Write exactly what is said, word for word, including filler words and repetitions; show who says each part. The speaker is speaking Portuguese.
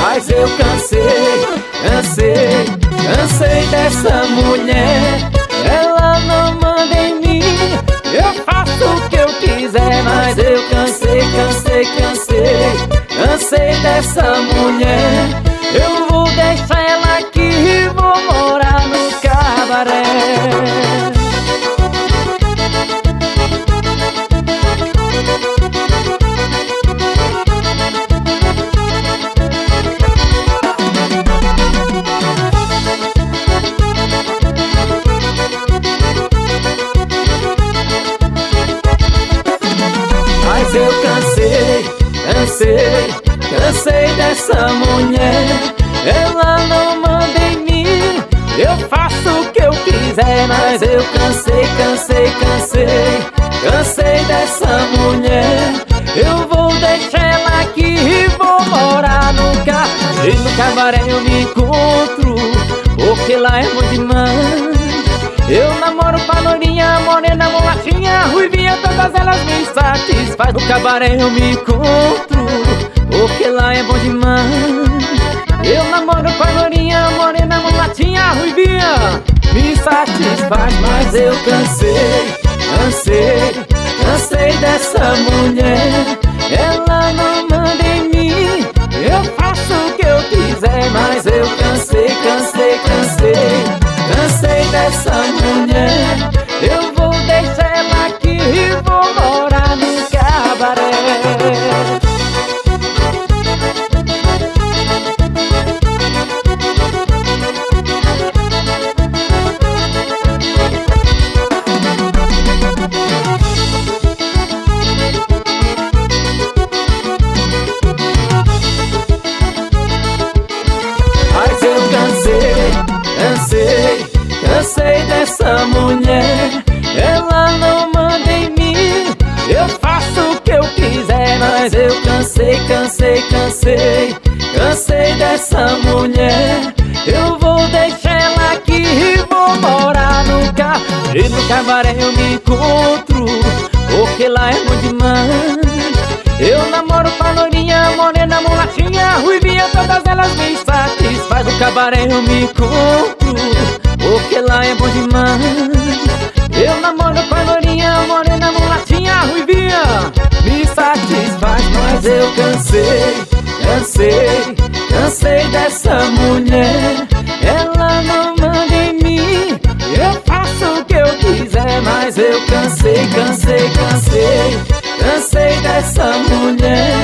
Speaker 1: Mas eu cansei, cansei, cansei dessa mulher. Ela não manda em mim, eu faço o que eu quiser. Mas eu cansei, cansei, cansei, cansei dessa mulher. Eu vou deixar ela aqui e vou morar no cabaré. Mas eu cansei, cansei, cansei dessa mulher. Ela não manda em mim, eu faço o que eu quiser. Mas eu cansei, cansei, cansei, cansei dessa mulher. Eu vou deixar ela aqui e vou morar no carro. E no cabaré eu me encontro, porque lá é bom demais. Eu namoro com a loirinha, morena, mulatinha, ruivinha, todas elas me satisfaz. No cabaré eu me encontro, porque lá é bom demais. Eu namoro com a loirinha, morena, mulatinha, ruivinha, me satisfaz. Mas eu cansei, cansei, cansei dessa mulher. Ela não manda em mim, eu faço o que eu quiser. Mas eu cansei, cansei, cansei, cansei dessa mulher. Eu vou deixar ela aqui e vou morar no cabaré. Mas eu cansei, cansei, cansei dessa mulher. Ela não manda em mim, eu faço o que eu quiser. Mas eu cansei, cansei, cansei, cansei dessa mulher. Eu vou deixar ela aqui e vou morar no carro. E no cabaré eu me encontro, porque lá é bom demais. Eu namoro com a loirinha, morena, mulatinha, ruivinha, todas elas me satisfaz. No cabaré eu me encontro, porque lá é bom demais. Eu namoro com a loirinha, morena, mulatinha, ruivinha, me satisfaz. Mas eu cansei, cansei, cansei dessa mulher. Ela não manda em mim, eu faço o que eu quiser. Mas eu cansei, cansei, cansei, cansei dessa mulher.